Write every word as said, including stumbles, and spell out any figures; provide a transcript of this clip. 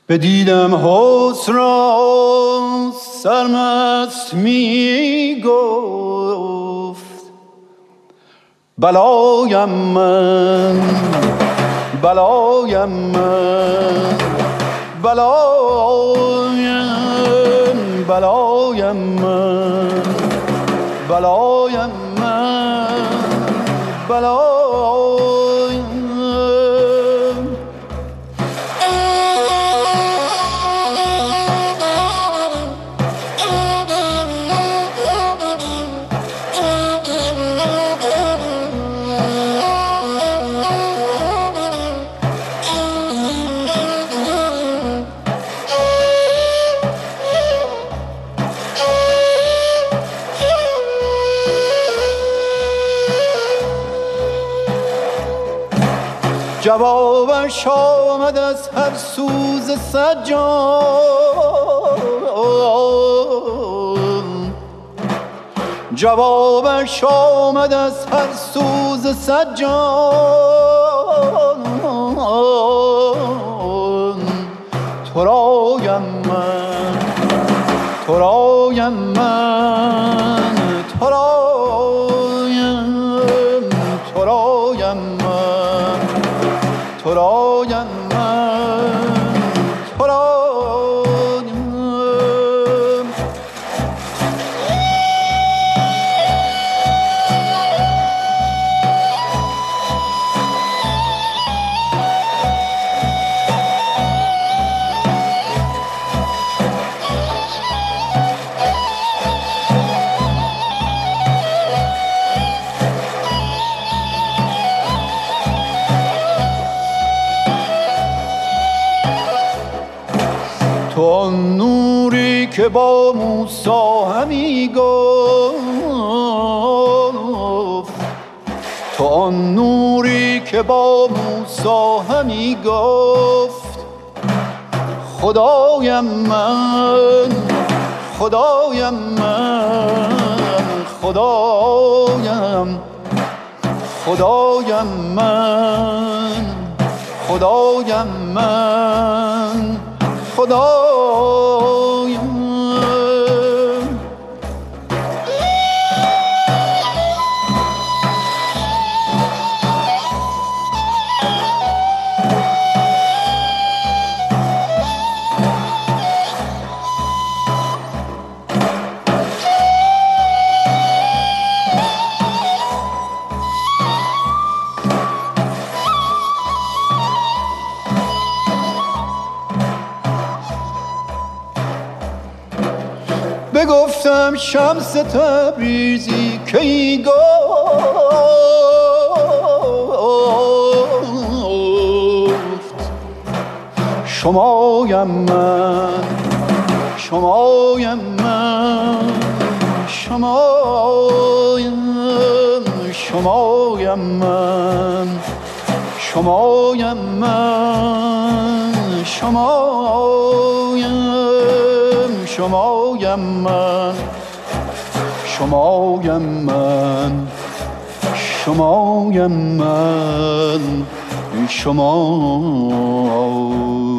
بدیدم حسن را سرمست می گفت بلایم من بلایم من بلایم بلایم من بلایم من بلایم جوابش آمد از هر سوز سجان جوابش آمد از هر سوز سجان تو رایم من تو رایم من تو رایم تو رایم من تو رایم من تو رایم تو آن نوری که با موسی همی گفت تو آن نوری که با موسی همی گفت خدایم من خدایم من خدایم خدایم من خدایم من خدایم بگفتم شمس تبریزی که ای گفت شمایم من شمایم من شمایم شمایم من شمایم من شمایم شمایم من شمایم من شمایم من شما